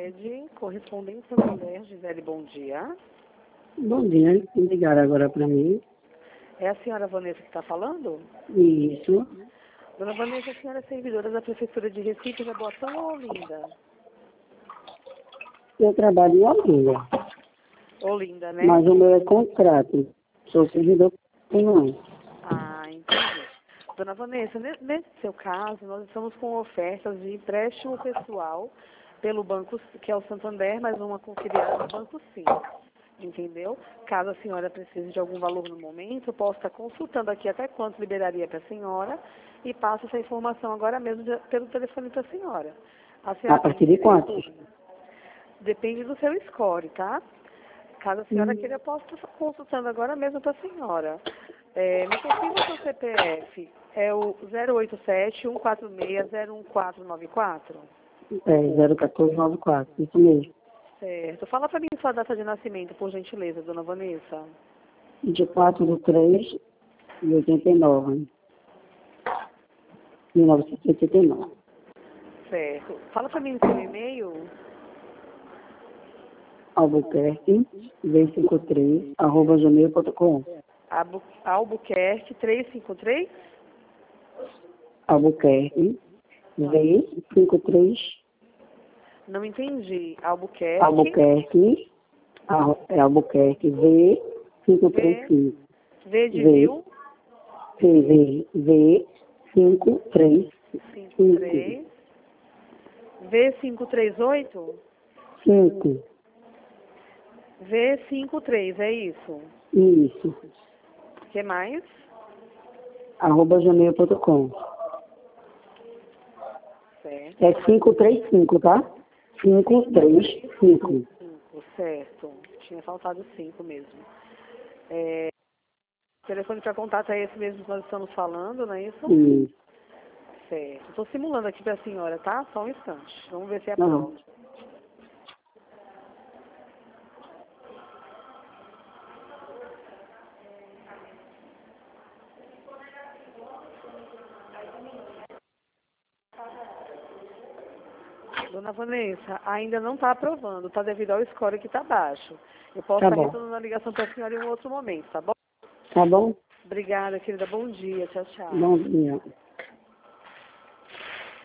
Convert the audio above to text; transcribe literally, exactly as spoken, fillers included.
Sicredi, correspondente Santander, Gisele, bom dia. Bom dia, ligaram agora para mim. É a senhora Vanessa que está falando? Isso. Dona Vanessa, a senhora é servidora da Prefeitura de Recife, Jaboatão ou Olinda? Eu trabalho em Olinda, Olinda, né? mas o meu é contrato. Sou servidor não. Ah, entendi. Dona Vanessa, ne- nesse seu caso, nós estamos com ofertas de empréstimo pessoal pelo banco, que é o Santander, mais uma confiliada do Banco Sim. Entendeu? Caso a senhora precise de algum valor no momento, eu posso estar consultando aqui até quanto liberaria para a senhora e passo essa informação agora mesmo de- pelo telefone para a senhora. A senhora A tem partir de interesse? quantos? Depende do seu score, tá? Caso a senhora Hum. queira, eu posso estar consultando agora mesmo para a senhora. É, me confirma o seu C P F. É o zero oito sete, um quatro seis, zero um quatro nove quatro? É, zero um quatro nove quatro, isso mesmo. Certo. Fala para mim sua data de nascimento, por gentileza, dona Vanessa. vinte e quatro de três de oitenta e nove. mil novecentos e oitenta e nove. Certo. Fala para mim seu e-mail. Albuquerque, D cinquenta e três, arroba gmail ponto com. Albu Albuquerque trezentos e cinquenta e três? Albuquerque, V cinquenta e três, Não entendi. Albuquerque. Albuquerque, arro- é Albuquerque, V cinco três cinco. V de V, Vil. V, V, V, cinco três cinquenta e cinco. três. V quinhentos e trinta e oito? cinco. V cinquenta e três, é isso. Isso. O que mais? Arroba gmail ponto com. Certo. É cinco três cinco, tá? cinco três cinco. cinco, certo. Tinha faltado cinco mesmo. É, o telefone para contato é esse mesmo que nós estamos falando, não é isso? Isso. Certo. Estou simulando aqui para a senhora, tá? Só um instante. Vamos ver se é Não. pronto. Dona Vanessa, ainda não está aprovando, tá devido ao score que está baixo. Eu posso Tá estar bom. retornando a ligação para a senhora em um outro momento, tá bom? Tá bom? Obrigada, querida. Bom dia. Tchau, tchau. Bom dia.